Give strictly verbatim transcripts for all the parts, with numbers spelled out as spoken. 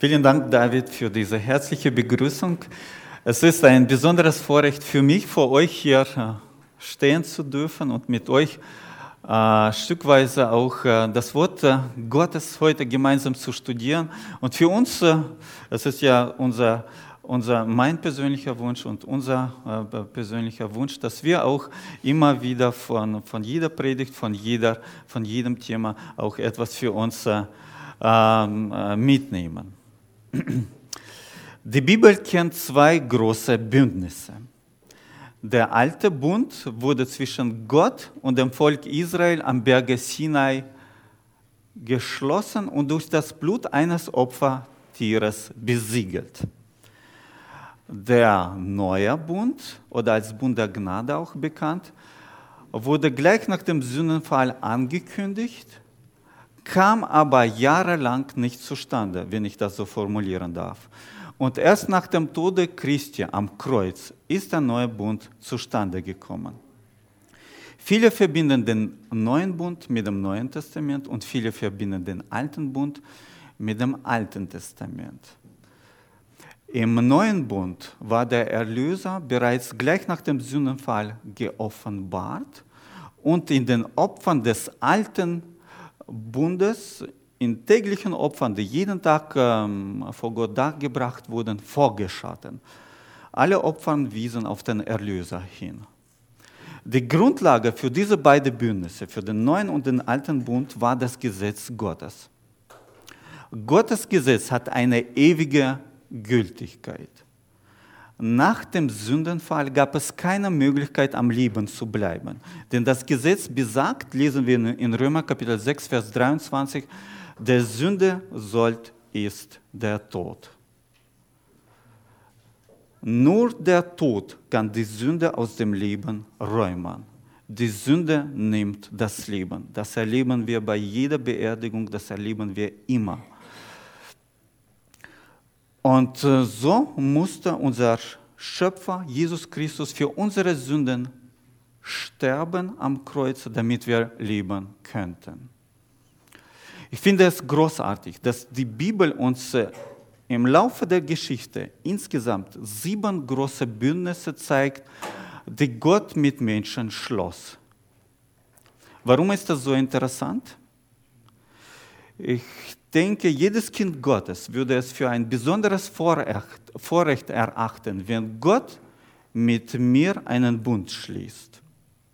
Vielen Dank, David, für diese herzliche Begrüßung. Es ist ein besonderes Vorrecht für mich, vor euch hier stehen zu dürfen und mit euch äh, stückweise auch äh, das Wort äh, Gottes heute gemeinsam zu studieren. Und für uns, äh, es ist ja unser, unser, mein persönlicher Wunsch und unser äh, persönlicher Wunsch, dass wir auch immer wieder von, von jeder Predigt, von, jeder, von jedem Thema auch etwas für uns äh, äh, mitnehmen. Die Bibel kennt zwei große Bündnisse. Der alte Bund wurde zwischen Gott und dem Volk Israel am Berge Sinai geschlossen und durch das Blut eines Opfertieres besiegelt. Der neue Bund, oder als Bund der Gnade auch bekannt, wurde gleich nach dem Sündenfall angekündigt, kam aber jahrelang nicht zustande, wenn ich das so formulieren darf. Und erst nach dem Tode Christi am Kreuz ist der neue Bund zustande gekommen. Viele verbinden den neuen Bund mit dem Neuen Testament und viele verbinden den alten Bund mit dem Alten Testament. Im neuen Bund war der Erlöser bereits gleich nach dem Sündenfall geoffenbart und in den Opfern des alten Bundes, in täglichen Opfern, die jeden Tag ähm, vor Gott dargebracht wurden, vorgeschatten. Alle Opfer wiesen auf den Erlöser hin. Die Grundlage für diese beiden Bündnisse, für den neuen und den alten Bund, war das Gesetz Gottes. Gottes Gesetz hat eine ewige Gültigkeit. Nach dem Sündenfall gab es keine Möglichkeit, am Leben zu bleiben. Denn das Gesetz besagt, lesen wir in Römer Kapitel sechs, Vers dreiundzwanzig, der Sünde sollt ist der Tod. Nur der Tod kann die Sünde aus dem Leben räumen. Die Sünde nimmt das Leben. Das erleben wir bei jeder Beerdigung, das erleben wir immer. Und so musste unser Schöpfer, Jesus Christus, für unsere Sünden sterben am Kreuz, damit wir leben könnten. Ich finde es großartig, dass die Bibel uns im Laufe der Geschichte insgesamt sieben große Bündnisse zeigt, die Gott mit Menschen schloss. Warum ist das so interessant? Ich denke, jedes Kind Gottes würde es für ein besonderes Vorrecht, Vorrecht erachten, wenn Gott mit mir einen Bund schließt.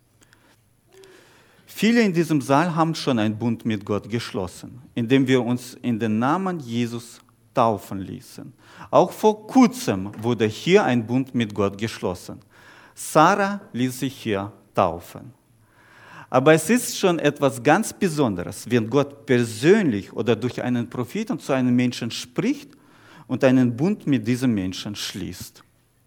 Viele in diesem Saal haben schon einen Bund mit Gott geschlossen, indem wir uns in den Namen Jesus taufen ließen. Auch vor kurzem wurde hier ein Bund mit Gott geschlossen. Sarah ließ sich hier taufen. Aber es ist schon etwas ganz Besonderes, wenn Gott persönlich oder durch einen Propheten zu einem Menschen spricht und einen Bund mit diesem Menschen schließt.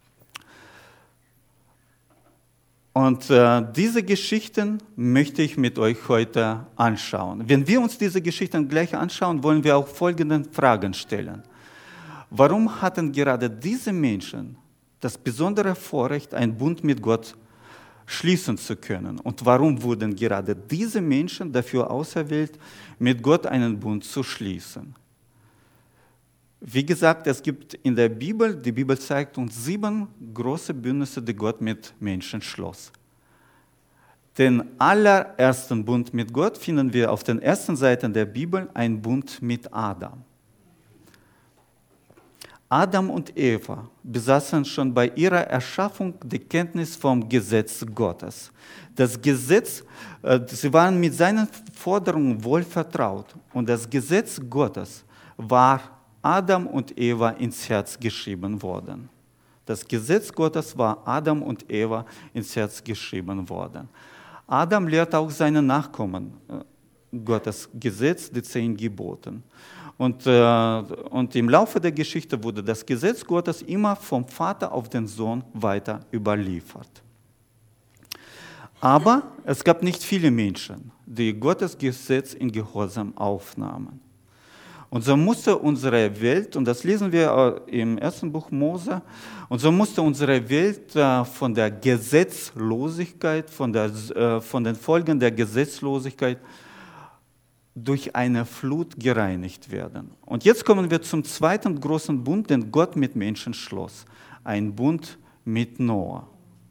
Und äh, diese Geschichten möchte ich mit euch heute anschauen. Wenn wir uns diese Geschichten gleich anschauen, wollen wir auch folgende Fragen stellen. Warum hatten gerade diese Menschen das besondere Vorrecht, einen Bund mit Gott schließen zu können? Und warum wurden gerade diese Menschen dafür auserwählt, mit Gott einen Bund zu schließen? Wie gesagt, es gibt in der Bibel, die Bibel zeigt uns sieben große Bündnisse, die Gott mit Menschen schloss. Den allerersten Bund mit Gott finden wir auf den ersten Seiten der Bibel, ein Bund mit Adam. Adam und Eva besaßen schon bei ihrer Erschaffung die Kenntnis vom Gesetz Gottes. Das Gesetz, sie waren mit seinen Forderungen wohl vertraut und das Gesetz Gottes war Adam und Eva ins Herz geschrieben worden. Das Gesetz Gottes war Adam und Eva ins Herz geschrieben worden. Adam lehrt auch seine Nachkommen Gottes Gesetz, die zehn Geboten. Und, äh, und im Laufe der Geschichte wurde das Gesetz Gottes immer vom Vater auf den Sohn weiter überliefert. Aber es gab nicht viele Menschen, die Gottes Gesetz in Gehorsam aufnahmen. Und so musste unsere Welt, und das lesen wir im ersten Buch Mose, und so musste unsere Welt äh, von der Gesetzlosigkeit, von, der, äh, von den Folgen der Gesetzlosigkeit durch eine Flut gereinigt werden. Und jetzt kommen wir zum zweiten großen Bund, den Gott mit Menschen schloss. Ein Bund mit Noah.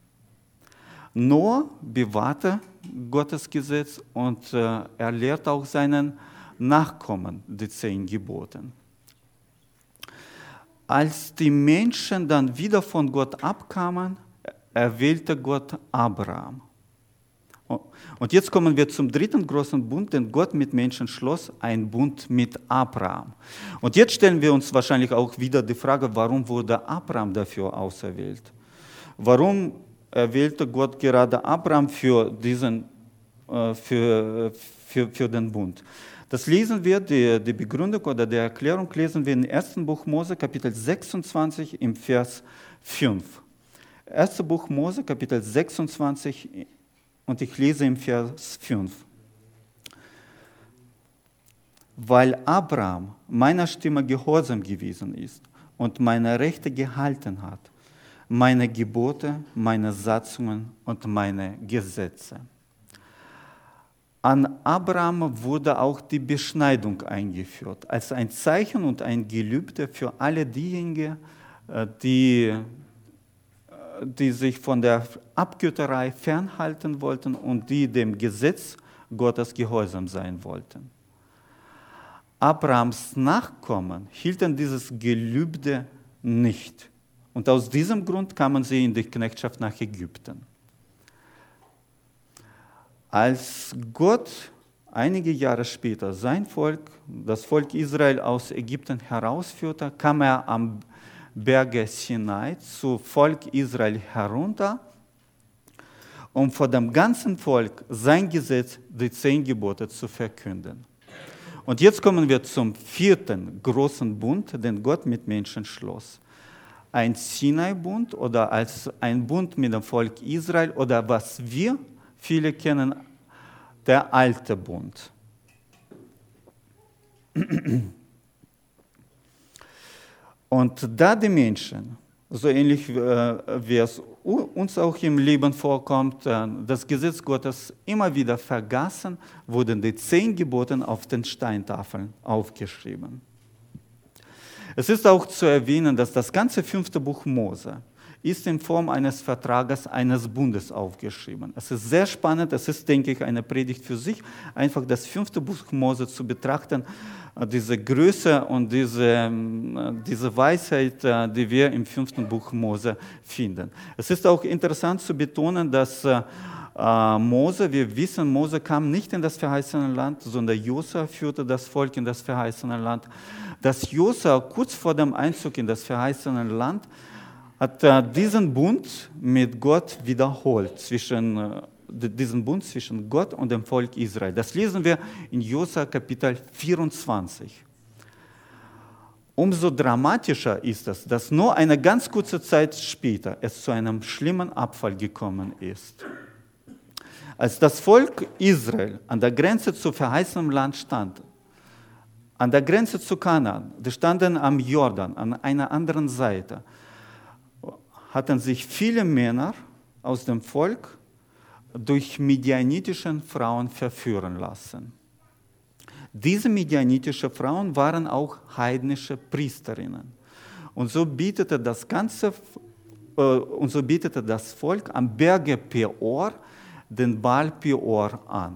Noah bewahrte Gottes Gesetz und äh, er lehrt auch seinen Nachkommen die zehn Gebote. Als die Menschen dann wieder von Gott abkamen, erwählte Gott Abraham. Und jetzt kommen wir zum dritten großen Bund, den Gott mit Menschen schloss, ein Bund mit Abraham. Und jetzt stellen wir uns wahrscheinlich auch wieder die Frage, warum wurde Abraham dafür auserwählt? Warum erwählte Gott gerade Abraham für, diesen, äh, für, für, für den Bund? Das lesen wir, die, die Begründung oder die Erklärung lesen wir im ersten Buch Mose, Kapitel sechsundzwanzig, im Vers fünf. erstes Buch Mose, Kapitel sechsundzwanzig, und ich lese im Vers fünf. Weil Abraham meiner Stimme gehorsam gewesen ist und meine Rechte gehalten hat, meine Gebote, meine Satzungen und meine Gesetze. An Abraham wurde auch die Beschneidung eingeführt, als ein Zeichen und ein Gelübde für alle diejenigen, die die sich von der Abgötterei fernhalten wollten und die dem Gesetz Gottes gehorsam sein wollten. Abrahams Nachkommen hielten dieses Gelübde nicht. Und aus diesem Grund kamen sie in die Knechtschaft nach Ägypten. Als Gott einige Jahre später sein Volk, das Volk Israel aus Ägypten herausführte, kam er am Berge Sinai zu Volk Israel herunter, um vor dem ganzen Volk sein Gesetz, die zehn Gebote, zu verkünden. Und jetzt kommen wir zum vierten großen Bund, den Gott mit Menschen schloss. Ein Sinai-Bund oder als ein Bund mit dem Volk Israel oder was wir viele kennen, der alte Bund. Und da die Menschen, so ähnlich wie es uns auch im Leben vorkommt, das Gesetz Gottes immer wieder vergaßen, wurden die zehn Gebote auf den Steintafeln aufgeschrieben. Es ist auch zu erwähnen, dass das ganze fünfte Buch Mose ist in Form eines Vertrages, eines Bundes aufgeschrieben. Es ist sehr spannend, es ist, denke ich, eine Predigt für sich, einfach das fünfte Buch Mose zu betrachten, diese Größe und diese, diese Weisheit, die wir im fünften Buch Mose finden. Es ist auch interessant zu betonen, dass Mose, wir wissen, Mose kam nicht in das verheißene Land, sondern Josua führte das Volk in das verheißene Land. Dass Josua kurz vor dem Einzug in das verheißene Land hat er diesen Bund mit Gott wiederholt, zwischen, diesen Bund zwischen Gott und dem Volk Israel. Das lesen wir in Josua Kapitel vierundzwanzig. Umso dramatischer ist es, dass nur eine ganz kurze Zeit später es zu einem schlimmen Abfall gekommen ist. Als das Volk Israel an der Grenze zu verheißenem Land stand, an der Grenze zu Kanaan, die standen am Jordan, an einer anderen Seite, hatten sich viele Männer aus dem Volk durch midianitische Frauen verführen lassen. Diese midianitischen Frauen waren auch heidnische Priesterinnen. Und so bietete das ganze, äh, und so bietete das Volk am Berge Peor den Baal Peor an.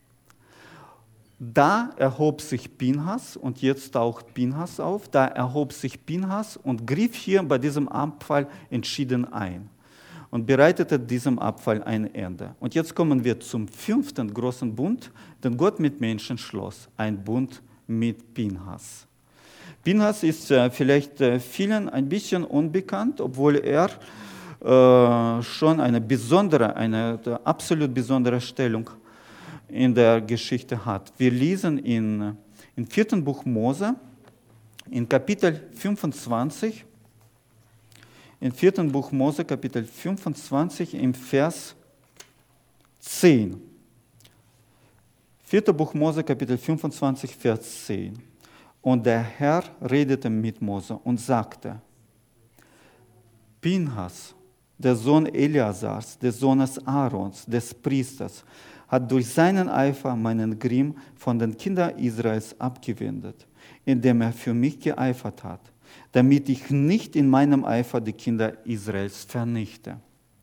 Da erhob sich Pinhas, und jetzt taucht Pinhas auf, da erhob sich Pinhas und griff hier bei diesem Abfall entschieden ein und bereitete diesem Abfall ein Ende. Und jetzt kommen wir zum fünften großen Bund, den Gott mit Menschen schloss, ein Bund mit Pinhas. Pinhas ist äh, vielleicht äh, vielen ein bisschen unbekannt, obwohl er äh, schon eine besondere, eine absolut besondere Stellung hat in der Geschichte hat. Wir lesen in, im vierten Buch Mose, in Kapitel fünfundzwanzig, im vierten Buch Mose, Kapitel fünfundzwanzig, im Vers zehn. Viertes Buch Mose, Kapitel fünfundzwanzig, Vers zehn. Und der Herr redete mit Mose und sagte, Pinhas, der Sohn Eleazars, des Sohnes Aarons, des Priesters, hat durch seinen Eifer meinen Grimm von den Kindern Israels abgewendet, indem er für mich geeifert hat, damit ich nicht in meinem Eifer die Kinder Israels vernichte.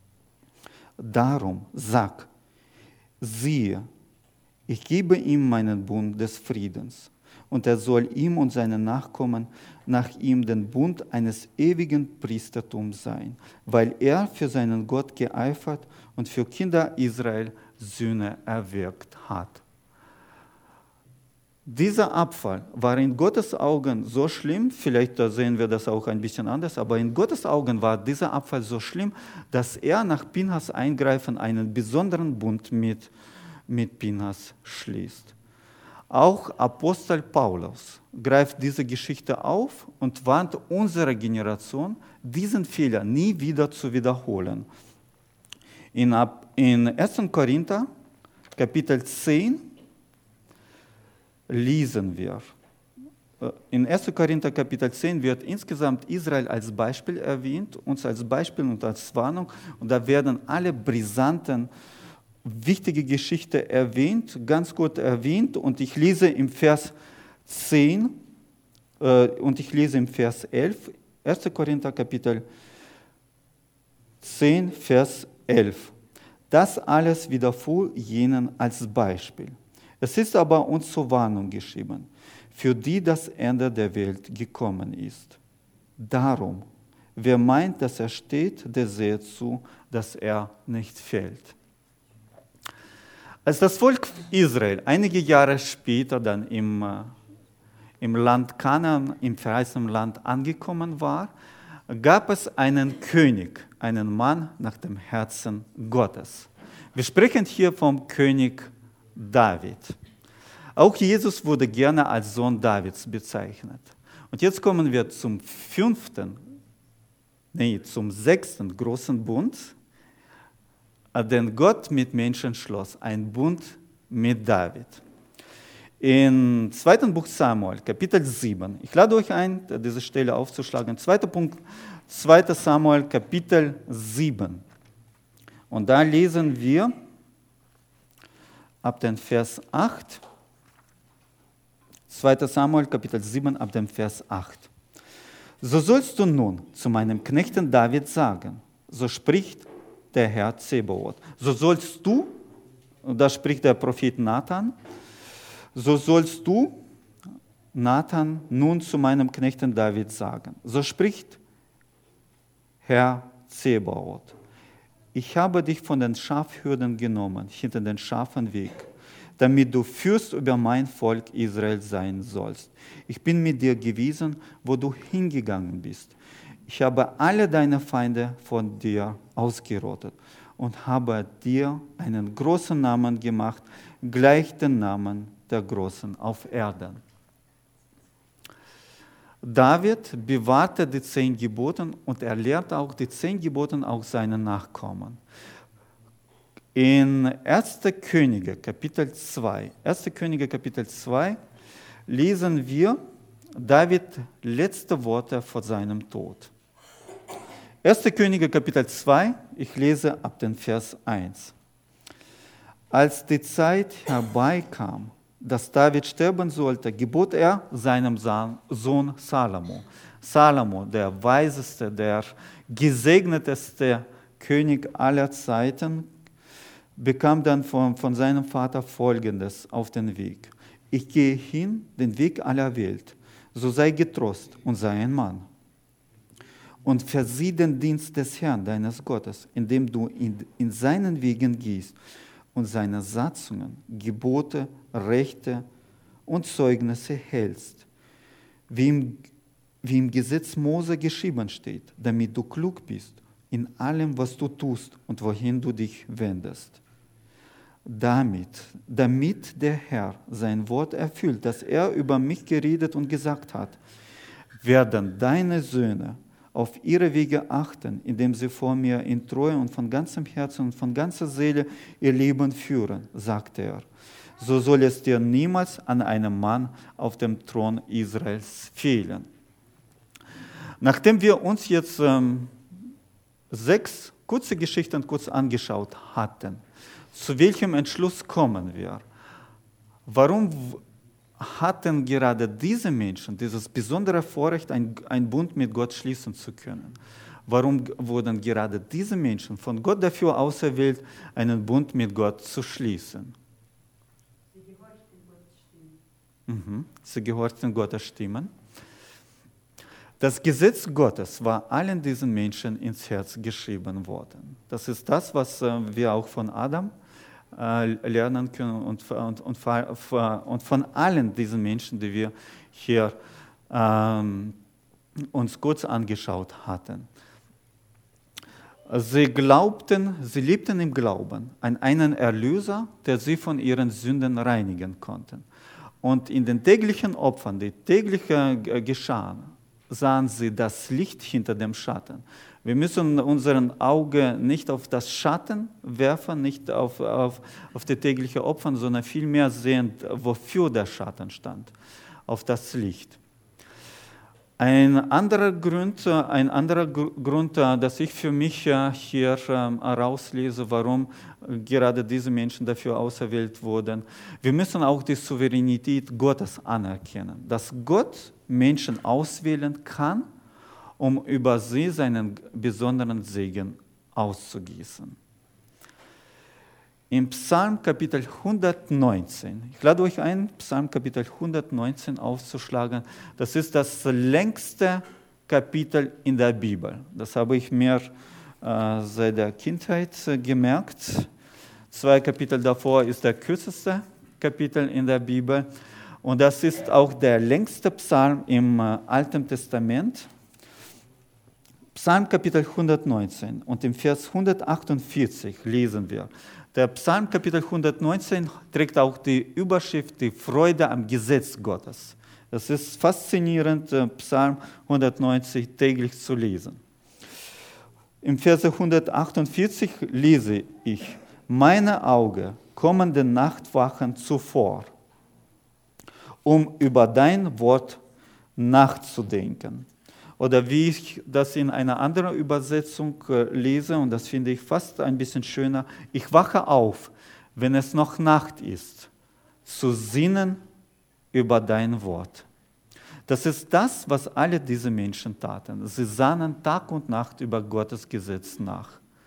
Darum sag, siehe, ich gebe ihm meinen Bund des Friedens, und er soll ihm und seinen Nachkommen nach ihm den Bund eines ewigen Priestertums sein, weil er für seinen Gott geeifert und für Kinder Israel Sühne erwirkt hat. Dieser Abfall war in Gottes Augen so schlimm, vielleicht sehen wir das auch ein bisschen anders, aber in Gottes Augen war dieser Abfall so schlimm, dass er nach Pinhas Eingreifen einen besonderen Bund mit, mit Pinhas schließt. Auch Apostel Paulus greift diese Geschichte auf und warnt unsere Generation, diesen Fehler nie wieder zu wiederholen. In, in ersten Korinther, Kapitel zehn, lesen wir. In ersten Korinther, Kapitel zehn wird insgesamt Israel als Beispiel erwähnt, uns als Beispiel und als Warnung. Und da werden alle brisanten wichtige Geschichte erwähnt, ganz gut erwähnt, und ich lese im Vers zehn äh, und ich lese im Vers elf, ersten Korinther Kapitel zehn, Vers elf. Das alles widerfuhr jenen als Beispiel. Es ist aber uns zur Warnung geschrieben, für die das Ende der Welt gekommen ist. Darum, wer meint, dass er steht, der sehe zu, dass er nicht fällt. Als das Volk Israel einige Jahre später dann im, äh, im Land Kanaan, im verheißenen Land angekommen war, gab es einen König, einen Mann nach dem Herzen Gottes. Wir sprechen hier vom König David. Auch Jesus wurde gerne als Sohn Davids bezeichnet. Und jetzt kommen wir zum fünften, nee, zum sechsten großen Bund, den Gott mit Menschen schloss, ein Bund mit David. In zweiten Buch Samuel, Kapitel sieben, ich lade euch ein, diese Stelle aufzuschlagen, zweiter Punkt, zweiter Samuel, Kapitel sieben. Und da lesen wir ab dem Vers acht, zweiter Samuel, Kapitel sieben, ab dem Vers acht. So sollst du nun zu meinem Knechten David sagen, so spricht der Herr Zebaoth. So sollst du, und da spricht der Prophet Nathan, so sollst du, Nathan, nun zu meinem Knechten David sagen. So spricht Herr Zebaoth. Ich habe dich von den Schafhürden genommen, hinter den Schafen weg, damit du Fürst über mein Volk Israel sein sollst. Ich bin mit dir gewesen, wo du hingegangen bist. Ich habe alle deine Feinde von dir ausgerottet und habe dir einen großen Namen gemacht, gleich den Namen der Großen auf Erden. David bewahrte die zehn Gebote und er lehrte auch die zehn Gebote auch seinen Nachkommen. In erster Könige, Kapitel zwei, erster Könige, Kapitel zwei, lesen wir David letzte Worte vor seinem Tod. erster Könige, Kapitel zwei, ich lese ab dem Vers eins. Als die Zeit herbeikam, dass David sterben sollte, gebot er seinem Sohn Salomo. Salomo, der weiseste, der gesegneteste König aller Zeiten, bekam dann von, von seinem Vater Folgendes auf den Weg. Ich gehe hin, den Weg aller Welt, so sei getrost und sei ein Mann. Und versieh den Dienst des Herrn, deines Gottes, indem du in, in seinen Wegen gehst und seine Satzungen, Gebote, Rechte und Zeugnisse hältst, wie im, wie im Gesetz Mose geschrieben steht, damit du klug bist in allem, was du tust und wohin du dich wendest. Damit, damit der Herr sein Wort erfüllt, das er über mich geredet und gesagt hat, werden deine Söhne auf ihre Wege achten, indem sie vor mir in Treue und von ganzem Herzen und von ganzer Seele ihr Leben führen, sagte er. So soll es dir niemals an einem Mann auf dem Thron Israels fehlen. Nachdem wir uns jetzt ähm, sechs kurze Geschichten kurz angeschaut hatten, zu welchem Entschluss kommen wir? Warum hatten gerade diese Menschen dieses besondere Vorrecht, ein, ein Bund mit Gott schließen zu können? Warum wurden gerade diese Menschen von Gott dafür auserwählt, einen Bund mit Gott zu schließen? Sie gehorchten Gottes Stimmen. Mhm. Sie gehorchten Gottes Stimmen. Das Gesetz Gottes war allen diesen Menschen ins Herz geschrieben worden. Das ist das, was wir auch von Adam lernen können und, und, und, und von allen diesen Menschen, die wir hier ähm, uns kurz angeschaut hatten. Sie glaubten, sie lebten im Glauben an einen Erlöser, der sie von ihren Sünden reinigen konnte. Und in den täglichen Opfern, die täglich geschahen, sahen sie das Licht hinter dem Schatten. Wir müssen unseren Auge nicht auf das Schatten werfen, nicht auf, auf, auf die täglichen Opfer, sondern vielmehr sehen, wofür der Schatten stand, auf das Licht. Ein anderer Grund, ein anderer Grund, dass ich für mich hier herauslese, warum gerade diese Menschen dafür auserwählt wurden. Wir müssen auch die Souveränität Gottes anerkennen, dass Gott Menschen auswählen kann, um über sie seinen besonderen Segen auszugießen. Im Psalm Kapitel hundertneunzehn, ich lade euch ein, Psalm Kapitel hundertneunzehn aufzuschlagen. Das ist das längste Kapitel in der Bibel. Das habe ich mir äh, seit der Kindheit äh, gemerkt. Zwei Kapitel davor ist der kürzeste Kapitel in der Bibel. Und das ist auch der längste Psalm im äh, Alten Testament. Psalm Kapitel hundertneunzehn und im Vers hundertachtundvierzig lesen wir. Der Psalm Kapitel hundertneunzehn trägt auch die Überschrift Die Freude am Gesetz Gottes. Das ist faszinierend, Psalm hundertneunzig täglich zu lesen. Im Vers hundertachtundvierzig lese ich: Meine Augen kommen den Nachtwachen zuvor, um über dein Wort nachzudenken. Oder wie ich das in einer anderen Übersetzung lese, und das finde ich fast ein bisschen schöner: Ich wache auf, wenn es noch Nacht ist, zu sinnen über dein Wort. Das ist das, was alle diese Menschen taten. Sie sannen Tag und Nacht über Gottes Gesetz nach.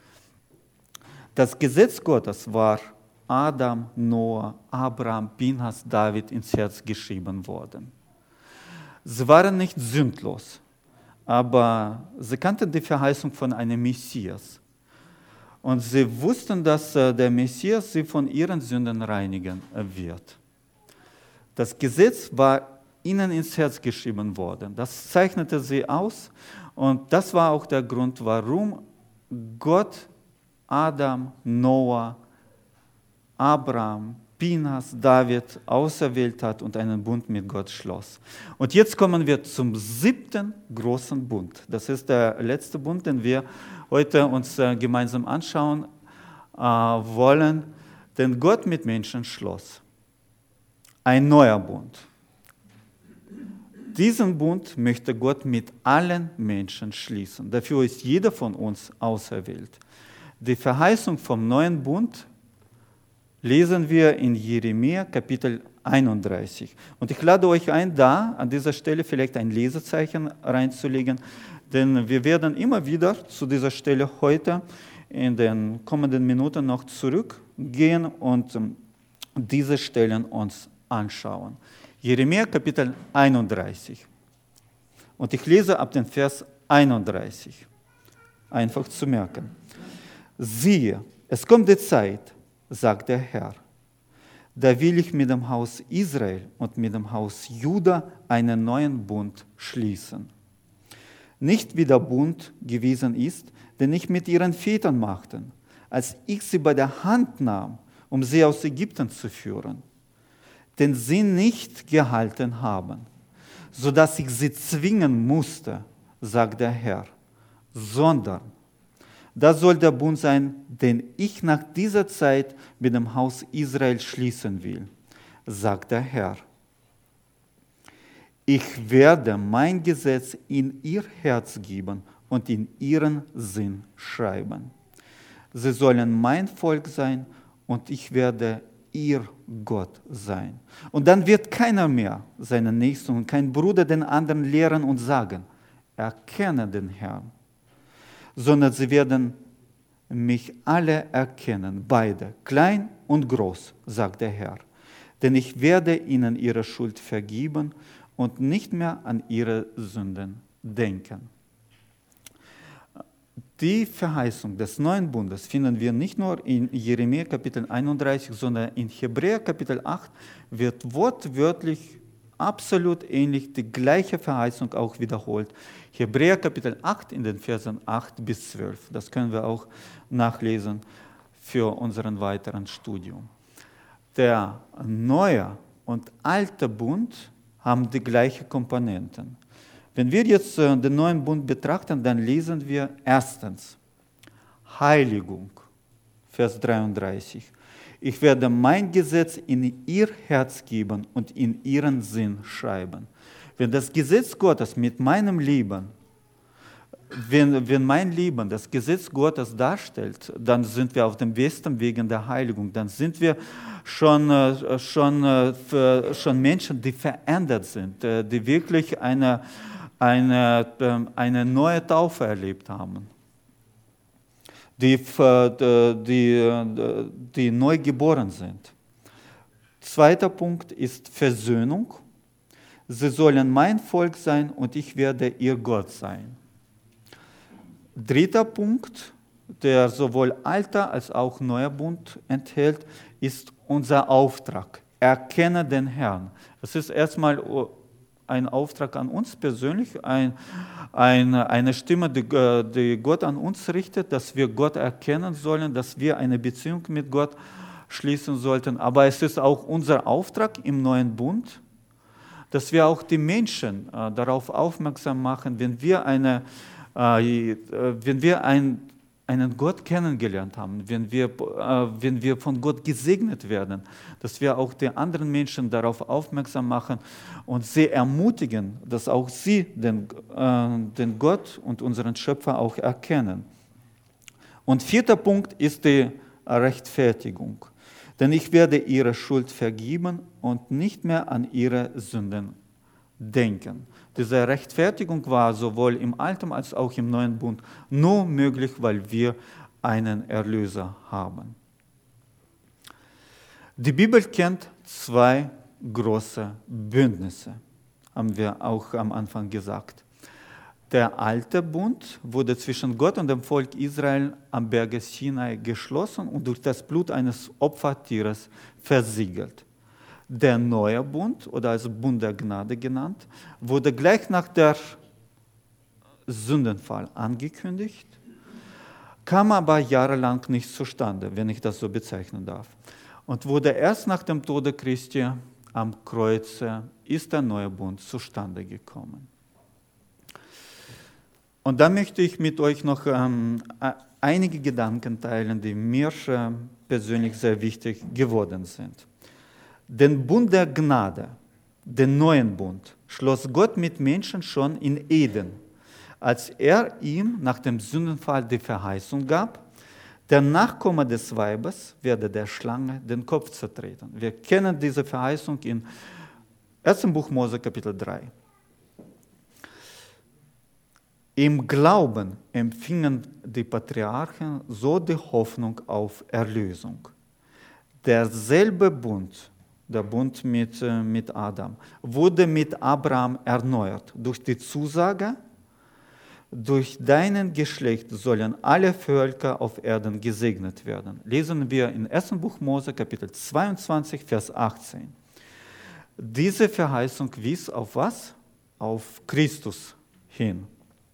Das Gesetz Gottes war Adam, Noah, Abraham, Pinhas, David ins Herz geschrieben worden. Sie waren nicht sündlos, aber sie kannten die Verheißung von einem Messias. Und sie wussten, dass der Messias sie von ihren Sünden reinigen wird. Das Gesetz war ihnen ins Herz geschrieben worden. Das zeichnete sie aus. Und das war auch der Grund, warum Gott Adam, Noah, Abraham, Pinhas, David auserwählt hat und einen Bund mit Gott schloss. Und jetzt kommen wir zum siebten großen Bund. Das ist der letzte Bund, den wir heute uns gemeinsam anschauen äh, wollen, den Gott mit Menschen schloss. Ein neuer Bund. Diesen Bund möchte Gott mit allen Menschen schließen. Dafür ist jeder von uns auserwählt. Die Verheißung vom neuen Bund lesen wir in Jeremia Kapitel einunddreißig. Und ich lade euch ein, da an dieser Stelle vielleicht ein Lesezeichen reinzulegen, denn wir werden immer wieder zu dieser Stelle heute in den kommenden Minuten noch zurückgehen und diese Stellen uns anschauen. Jeremia Kapitel einunddreißig. Und ich lese ab dem Vers einunddreißig. Einfach zu merken. Siehe, es kommt die Zeit, sagt der Herr, da will ich mit dem Haus Israel und mit dem Haus Juda einen neuen Bund schließen. Nicht wie der Bund gewesen ist, den ich mit ihren Vätern machte, als ich sie bei der Hand nahm, um sie aus Ägypten zu führen, den sie nicht gehalten haben, sodass ich sie zwingen musste, sagt der Herr, sondern das soll der Bund sein, den ich nach dieser Zeit mit dem Haus Israel schließen will, sagt der Herr. Ich werde mein Gesetz in ihr Herz geben und in ihren Sinn schreiben. Sie sollen mein Volk sein und ich werde ihr Gott sein. Und dann wird keiner mehr seinen Nächsten und kein Bruder den anderen lehren und sagen, erkenne den Herrn, sondern sie werden mich alle erkennen, beide, klein und groß, sagt der Herr. Denn ich werde ihnen ihre Schuld vergeben und nicht mehr an ihre Sünden denken. Die Verheißung des neuen Bundes finden wir nicht nur in Jeremia Kapitel einunddreißig, sondern in Hebräer Kapitel acht wird wortwörtlich absolut ähnlich die gleiche Verheißung auch wiederholt. Hebräer Kapitel acht in den Versen acht bis zwölf. Das können wir auch nachlesen für unseren weiteren Studium. Der neue und alte Bund haben die gleichen Komponenten. Wenn wir jetzt den neuen Bund betrachten, dann lesen wir erstens Heiligung, Vers dreiunddreißig. Ich werde mein Gesetz in ihr Herz geben und in ihren Sinn schreiben. Wenn das Gesetz Gottes mit meinem Leben, wenn, wenn mein Leben das Gesetz Gottes darstellt, dann sind wir auf dem besten Weg der Heiligung. Dann sind wir schon, schon, schon Menschen, die verändert sind, die wirklich eine, eine, eine neue Taufe erlebt haben. Die, die, die neu geboren sind. Zweiter Punkt ist Versöhnung. Sie sollen mein Volk sein und ich werde ihr Gott sein. Dritter Punkt, der sowohl alter als auch neuer Bund enthält, ist unser Auftrag. Erkenne den Herrn. Es ist erstmal ein Auftrag an uns persönlich, ein, ein, eine Stimme, die, die Gott an uns richtet, dass wir Gott erkennen sollen, dass wir eine Beziehung mit Gott schließen sollten. Aber es ist auch unser Auftrag im neuen Bund, dass wir auch die Menschen äh, darauf aufmerksam machen, wenn wir, eine, äh, wenn wir ein, einen Gott kennengelernt haben, wenn wir, äh, wenn wir von Gott gesegnet werden, dass wir auch die anderen Menschen darauf aufmerksam machen und sie ermutigen, dass auch sie den, äh, den Gott und unseren Schöpfer auch erkennen. Und vierter Punkt ist die Rechtfertigung. Denn ich werde ihre Schuld vergeben und nicht mehr an ihre Sünden denken. Diese Rechtfertigung war sowohl im Alten als auch im Neuen Bund nur möglich, weil wir einen Erlöser haben. Die Bibel kennt zwei große Bündnisse, haben wir auch am Anfang gesagt. Der alte Bund wurde zwischen Gott und dem Volk Israel am Berge Sinai geschlossen und durch das Blut eines Opfertieres versiegelt. Der neue Bund, oder als Bund der Gnade genannt, wurde gleich nach der Sündenfall angekündigt, kam aber jahrelang nicht zustande, wenn ich das so bezeichnen darf. Und wurde erst nach dem Tode Christi am Kreuze, ist der neue Bund zustande gekommen. Und da möchte ich mit euch noch ähm, einige Gedanken teilen, die mir äh, persönlich sehr wichtig geworden sind. Den Bund der Gnade, den neuen Bund, schloss Gott mit Menschen schon in Eden, als er ihm nach dem Sündenfall die Verheißung gab, der Nachkomme des Weibes werde der Schlange den Kopf zertreten. Wir kennen diese Verheißung in ersten Buch Mose, Kapitel drei. Im Glauben empfingen die Patriarchen so die Hoffnung auf Erlösung. Derselbe Bund, der Bund mit, mit Adam, wurde mit Abraham erneuert durch die Zusage, durch deinen Geschlecht sollen alle Völker auf Erden gesegnet werden. Lesen wir in ersten Buch Mose, Kapitel zweiundzwanzig, Vers achtzehn. Diese Verheißung wies auf was? Auf Christus hin.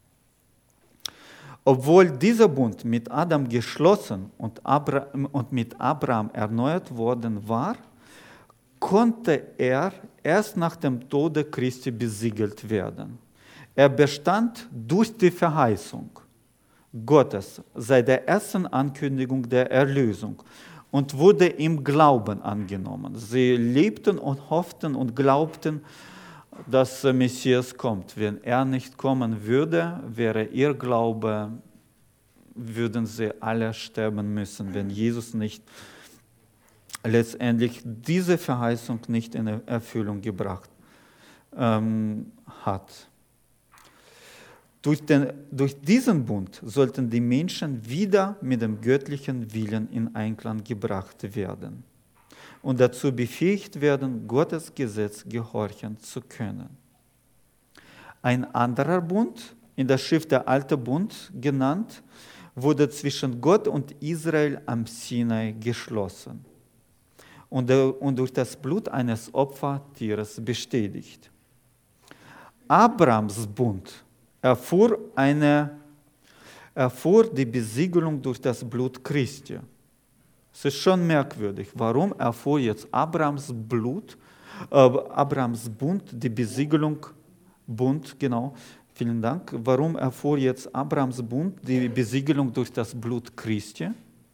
Obwohl dieser Bund mit Adam geschlossen und, Abra- und mit Abraham erneuert worden war, konnte er erst nach dem Tode Christi besiegelt werden. Er bestand durch die Verheißung Gottes seit der ersten Ankündigung der Erlösung und wurde im Glauben angenommen. Sie lebten und hofften und glaubten, dass der Messias kommt. Wenn er nicht kommen würde, wäre ihr Glaube würden sie alle sterben müssen, wenn Jesus nicht letztendlich diese Verheißung nicht in Erfüllung gebracht ähm, hat. Durch, den, durch diesen Bund sollten die Menschen wieder mit dem göttlichen Willen in Einklang gebracht werden und dazu befähigt werden, Gottes Gesetz gehorchen zu können. Ein anderer Bund, in der Schrift der Alte Bund genannt, wurde zwischen Gott und Israel am Sinai geschlossen und, und durch das Blut eines Opfertieres bestätigt. Abrahams Bund erfuhr, eine, erfuhr die Besiegelung durch das Blut Christi. Es ist schon merkwürdig, warum erfuhr jetzt Abrahams Blut, äh, Abrahams Bund die Besiegelung, Bund, genau, vielen Dank, warum erfuhr jetzt Abrahams Bund die Besiegelung durch das Blut Christi?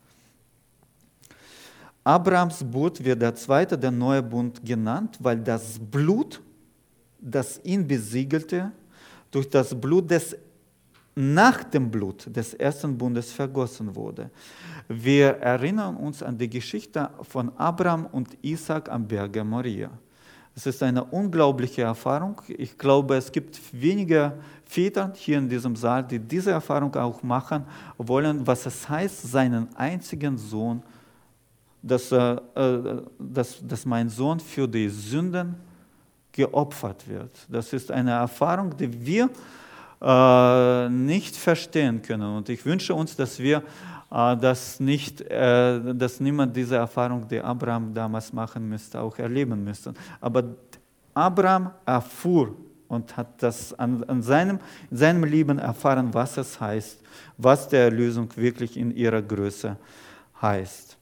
Abrahams Bund wird der zweite, der neue Bund genannt, weil das Blut, das ihn besiegelte, durch das Blut des, nach dem Blut des ersten Bundes vergossen wurde. Wir erinnern uns an die Geschichte von Abraham und Isaac am Berge Moria. Es ist eine unglaubliche Erfahrung. Ich glaube, es gibt wenige Väter hier in diesem Saal, die diese Erfahrung auch machen wollen, was es heißt, seinen einzigen Sohn, dass, äh, dass, dass mein Sohn für die Sünden geopfert wird. Das ist eine Erfahrung, die wir äh, nicht verstehen können. Und ich wünsche uns, dass wir äh, das nicht, äh, dass niemand diese Erfahrung, die Abraham damals machen müsste, auch erleben müsste. Aber Abraham erfuhr und hat das an, an seinem, in seinem Leben erfahren, was es heißt, was die Erlösung wirklich in ihrer Größe heißt.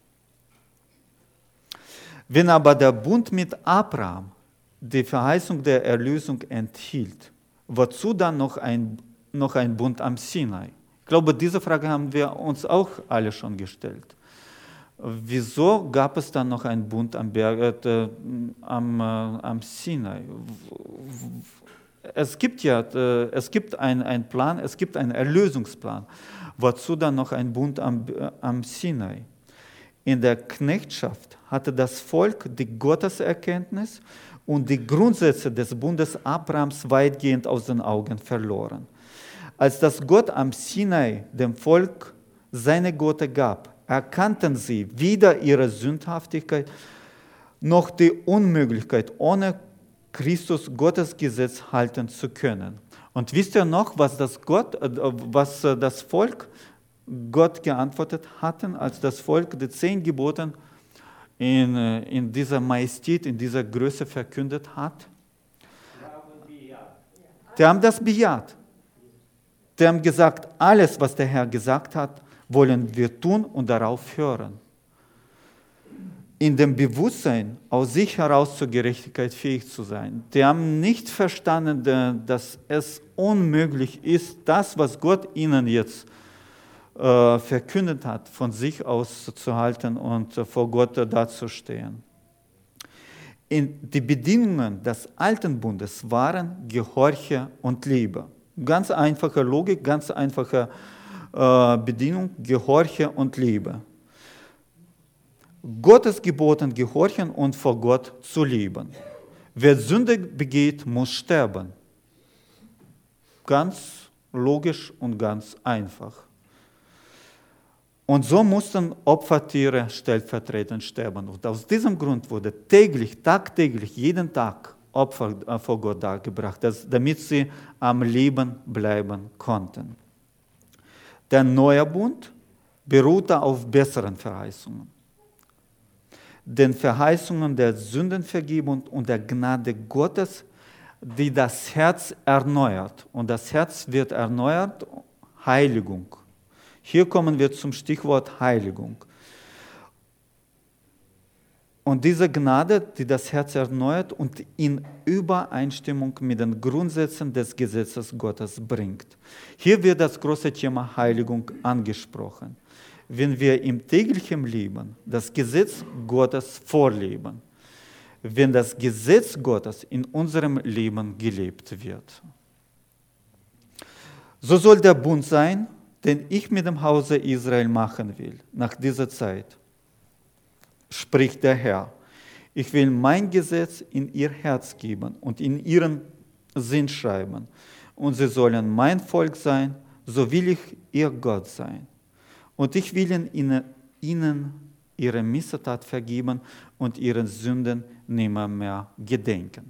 Wenn aber der Bund mit Abraham die Verheißung der Erlösung enthielt, wozu dann noch ein, noch ein Bund am Sinai? Ich glaube, diese Frage haben wir uns auch alle schon gestellt. Wieso gab es dann noch einen Bund am, Berg, äh, am, äh, am Sinai? Es gibt ja äh, es gibt einen Plan, es gibt einen Erlösungsplan. Wozu dann noch ein Bund am, äh, am Sinai? In der Knechtschaft hatte das Volk die Gotteserkenntnis und die Grundsätze des Bundes Abrahams weitgehend aus den Augen verloren. Als das Gott am Sinai dem Volk seine Gebote gab, erkannten sie weder ihre Sündhaftigkeit noch die Unmöglichkeit, ohne Christus Gottes Gesetz halten zu können. Und wisst ihr noch, was das, Gott, was das Volk Gott geantwortet hatten, als das Volk die zehn Gebote in, in dieser Majestät, in dieser Größe verkündet hat? Die haben das bejaht. Die haben gesagt, alles, was der Herr gesagt hat, wollen wir tun und darauf hören. In dem Bewusstsein, aus sich heraus zur Gerechtigkeit fähig zu sein. Die haben nicht verstanden, dass es unmöglich ist, das, was Gott ihnen jetzt äh, verkündet hat, von sich aus zu halten und äh, vor Gott äh, dazustehen. In die Bedingungen des alten Bundes waren Gehorche und Liebe. Ganz einfache Logik, ganz einfache äh, Bedingung, Gehorche und Liebe. Gottes Geboten gehorchen und vor Gott zu lieben. Wer Sünde begeht, muss sterben. Ganz logisch und ganz einfach. Und so mussten Opfertiere stellvertretend sterben. Und aus diesem Grund wurde täglich, tagtäglich, jeden Tag Opfer vor Gott dargebracht, damit sie am Leben bleiben konnten. Der neue Bund beruhte auf besseren Verheißungen. Den Verheißungen der Sündenvergebung und der Gnade Gottes, die das Herz erneuert. Und das Herz wird erneuert, Heiligung. Hier kommen wir zum Stichwort Heiligung. Und diese Gnade, die das Herz erneuert und in Übereinstimmung mit den Grundsätzen des Gesetzes Gottes bringt. Hier wird das große Thema Heiligung angesprochen. Wenn wir im täglichen Leben das Gesetz Gottes vorleben, wenn das Gesetz Gottes in unserem Leben gelebt wird. So soll der Bund sein, den ich mit dem Hause Israel machen will, nach dieser Zeit, spricht der Herr. Ich will mein Gesetz in ihr Herz geben und in ihren Sinn schreiben. Und sie sollen mein Volk sein, so will ich ihr Gott sein. Und ich will ihnen, ihnen ihre Missetat vergeben und ihren Sünden nimmermehr gedenken.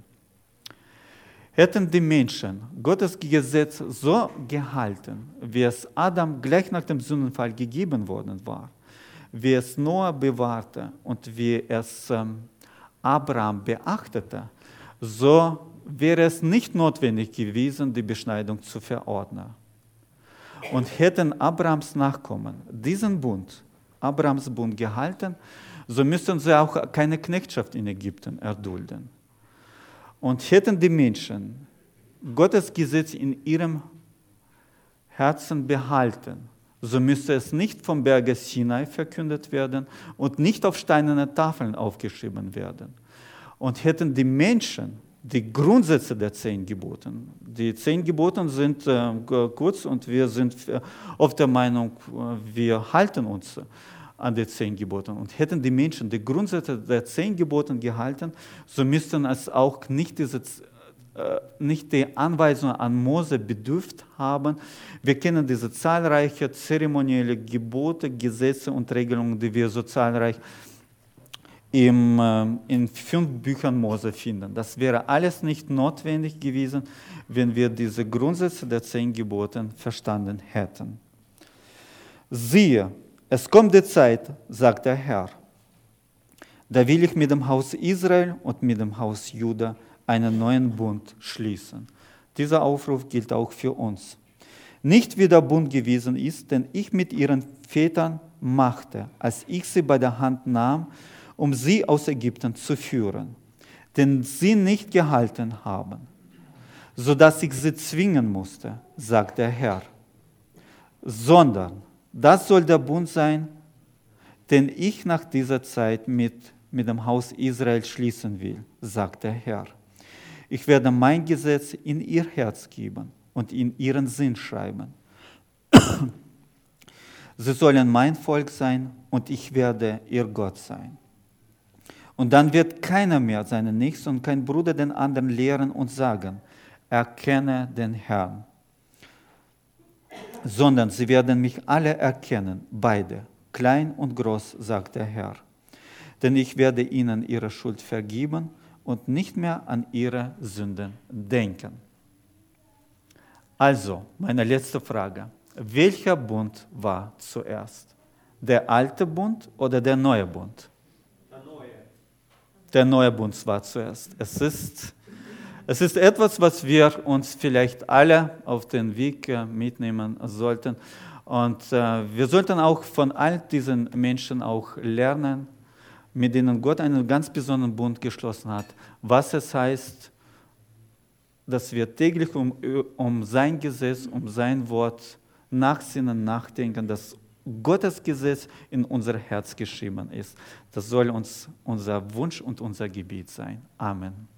Hätten die Menschen Gottes Gesetz so gehalten, wie es Adam gleich nach dem Sündenfall gegeben worden war, wie es Noah bewahrte und wie es ähm, Abraham beachtete, so wäre es nicht notwendig gewesen, die Beschneidung zu verordnen. Und hätten Abrahams Nachkommen diesen Bund, Abrahams Bund gehalten, so müssten sie auch keine Knechtschaft in Ägypten erdulden. Und hätten die Menschen Gottes Gesetz in ihrem Herzen behalten, so müsste es nicht vom Berge Sinai verkündet werden und nicht auf steinerne Tafeln aufgeschrieben werden. Und hätten die Menschen die Grundsätze der zehn Geboten, die zehn Gebote sind äh, kurz und wir sind oft der Meinung, wir halten uns an die zehn Gebote. Und hätten die Menschen die Grundsätze der zehn Gebote gehalten, so müssten es auch nicht, diese, äh, nicht die Anweisungen an Mose bedürft haben. Wir kennen diese zahlreichen zeremonielle Gebote, Gesetze und Regelungen, die wir so zahlreich im, äh, in fünf Büchern Mose finden. Das wäre alles nicht notwendig gewesen, wenn wir diese Grundsätze der zehn Gebote verstanden hätten. Siehe, es kommt die Zeit, sagt der Herr, da will ich mit dem Haus Israel und mit dem Haus Juda einen neuen Bund schließen. Dieser Aufruf gilt auch für uns. Nicht wie der Bund gewesen ist, den ich mit ihren Vätern machte, als ich sie bei der Hand nahm, um sie aus Ägypten zu führen, den sie nicht gehalten haben, sodass ich sie zwingen musste, sagt der Herr, sondern das soll der Bund sein, den ich nach dieser Zeit mit, mit dem Haus Israel schließen will, sagt der Herr. Ich werde mein Gesetz in ihr Herz geben und in ihren Sinn schreiben. Sie sollen mein Volk sein und ich werde ihr Gott sein. Und dann wird keiner mehr seinen Nächsten und kein Bruder den anderen lehren und sagen, erkenne den Herrn. Sondern sie werden mich alle erkennen, beide, klein und groß, sagt der Herr. Denn ich werde ihnen ihre Schuld vergeben und nicht mehr an ihre Sünden denken. Also, meine letzte Frage. Welcher Bund war zuerst? Der alte Bund oder der neue Bund? Der neue. Der neue Bund war zuerst. Es ist, es ist etwas, was wir uns vielleicht alle auf den Weg mitnehmen sollten. Und äh, wir sollten auch von all diesen Menschen auch lernen, mit denen Gott einen ganz besonderen Bund geschlossen hat, was es heißt, dass wir täglich um, um sein Gesetz, um sein Wort nachsinnen, nachdenken, dass Gottes Gesetz in unser Herz geschrieben ist. Das soll uns unser Wunsch und unser Gebet sein. Amen.